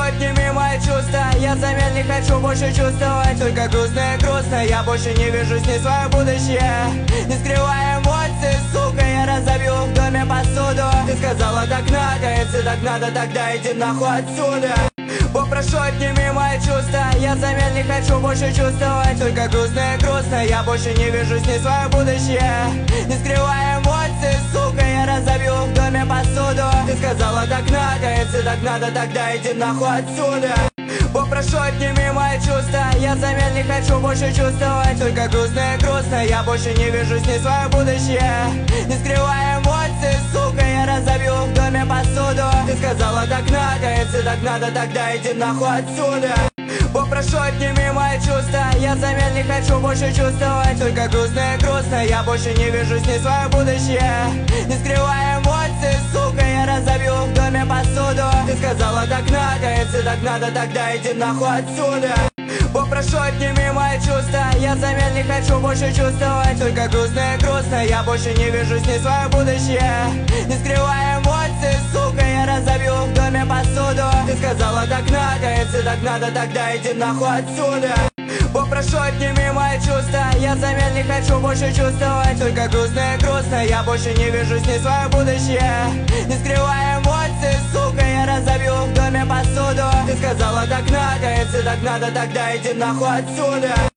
отними мои чувства. Я взамен не хочу больше чувствовать. Только грустно и грустно. Я больше не вижу с ней свое будущее. Не скрывая эмоции, сука, я разобью в доме посуду. Ты сказала так надо, если так надо, тогда иди нахуй отсюда. Попрошу, отними мои чувства. Я взамен не хочу больше чувствовать. Только грустно и грустно. Я больше не вижу с ней свое будущее. Не скрывая эмоции, сука, я разобью в доме посуду. Ты сказала так надо, если так надо, тогда иди нахуй отсюда. Попрошу, отними мои чувства. Я взамен не хочу больше чувствовать. Только грустно и грустно. Я больше не вижу с ней свое будущее. Не скрывая эмоции, сука, я разобью в доме посуду. Ты сказала так надо, если так надо, тогда иди нахуй отсюда. Попрошу, отними мои чувства. Я взамен не хочу больше чувствовать. Только грустно и грустно. Я больше не вижу с ней свое будущее. Не скрывая эмоции, сука, я разобью в доме посуду. Ты сказала так надо, если так надо, тогда иди нахуй отсюда. Попрошу, отними мои чувства. Я взамен не хочу больше чувствовать. Только грустно и грустно. Я больше не вижу с ней свое будущее. Не скрывая эмоции, сука, я разобью в доме посуду. Ты сказала так надо, если так надо, тогда иди нахуй отсюда. Попрошу, отними мои чувства. Я взамен не хочу больше чувствовать. Только грустно и грустно. Я больше не вижу с ней свое будущее. Не скрывая эмоции, сука, я разобью в доме посуду. Ты сказала так надо, если так надо, тогда иди нахуй отсюда.